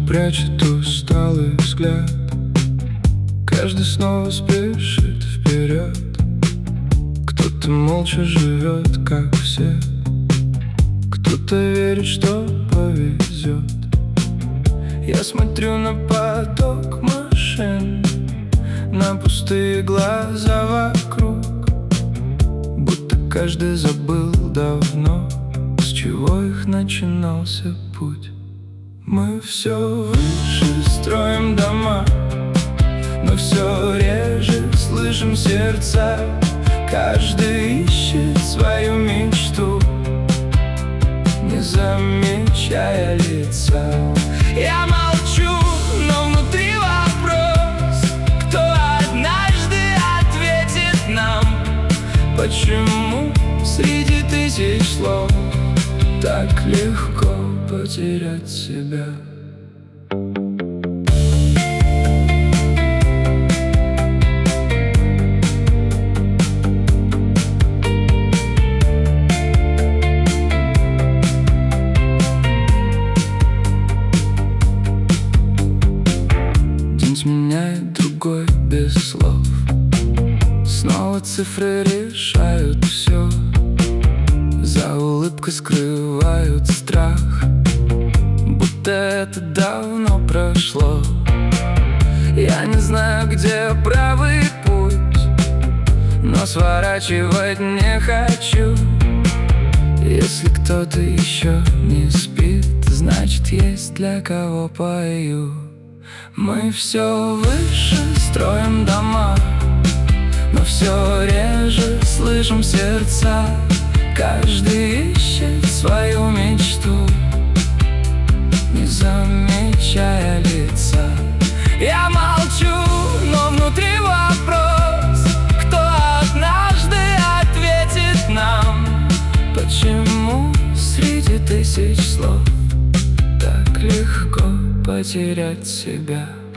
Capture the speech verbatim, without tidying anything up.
прячет усталый взгляд. Каждый снова спешит вперед. Кто-то молча живет, как все. Кто-то верит, что повезет. Я смотрю на поток машин, на пустые глаза вокруг, будто каждый забыл давно, с чего их начинался путь. Мы все выше строим дома, но все реже слышим сердца. Каждый ищет свою мечту, не замечая лица. Я молчу, но внутри вопрос: кто однажды ответит нам? Почему среди тысяч слов так легко потерять себя? Меняет другой без слов. Снова цифры решают все. За улыбкой скрывают страх, будто это давно прошло. Я не знаю, где правый путь, но сворачивать не хочу. Если кто-то еще не спит, значит, есть для кого пою. Мы все выше строим дома, но все реже слышим сердца. Каждый ищет свою мечту, не замечая лица. Я молчу, но внутри вопрос: кто однажды ответит нам? Почему среди тысяч слов так легко потерять себя?